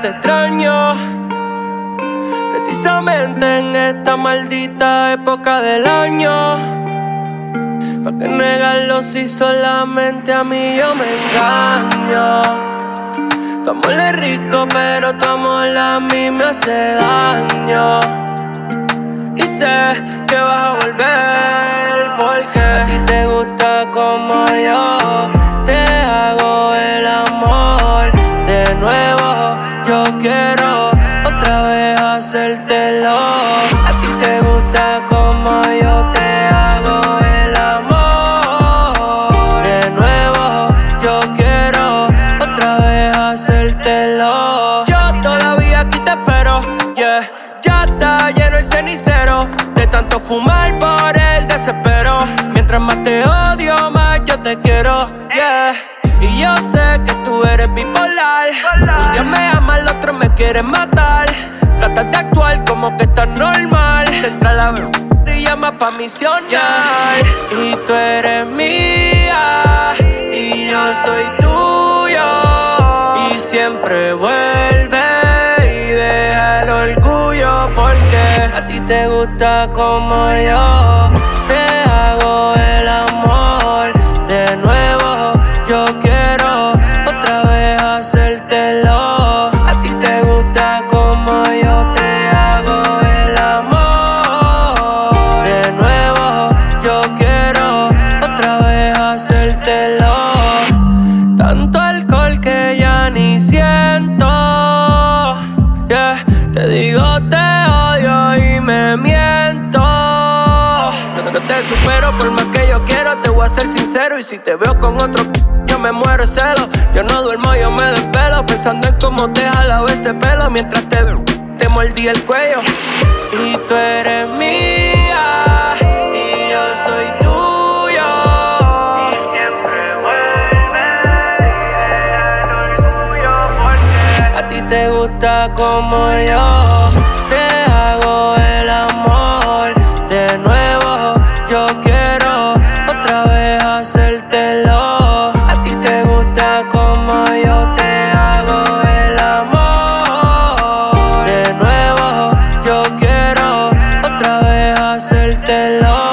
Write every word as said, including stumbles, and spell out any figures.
te extraño, precisamente en esta maldita época del año. ¿Pa' qué negarlo si solamente a mí yo me engaño? Tu amor es rico, pero tu amor a mí me hace daño. Y sé que vas a volver porque a ti te gusta como yo te hago el amor. De nuevo yo quiero otra vez hacértelo. A ti te gusta como yo te hago el amor. De nuevo yo quiero otra vez hacértelo. Yo todavía aquí te espero, yeah. Ya está lleno el cenicero de tanto fumar por el desespero. Mientras más te odio, más yo te quiero, yeah. Y yo sé que tú eres bipolar. Un día me amas, el otro me quieres matar. Tratas de actuar como que estás normal. Te entra la y llamas pa' misionar. Y tú eres mía y yo soy tuyo. Y siempre vuelve y deja el orgullo porque a ti te gusta como yo te hago el amor. De nuevo yo quiero otra vez hacértelo. A ti te gusta como yo te hago el amor. De nuevo yo quiero otra vez hacértelo. Tanto alcohol que ya ni siento, yeah. Te digo te odio y me miento. No te supero por más que yo quiero, te voy a ser sincero. Y si te veo con otro, yo me muero de celo. Yo no duermo, yo me desvelo pensando en cómo te jalaba ese pelo mientras te, te mordí el cuello. Y tú eres mía y yo soy tuyo. Y siempre vuelve el orgullo porque a ti te gusta como yo te hago el amor. De nuevo yo quiero otra vez hacértelo. A ti te gusta como yo te hago el amor. De nuevo yo quiero otra vez hacértelo.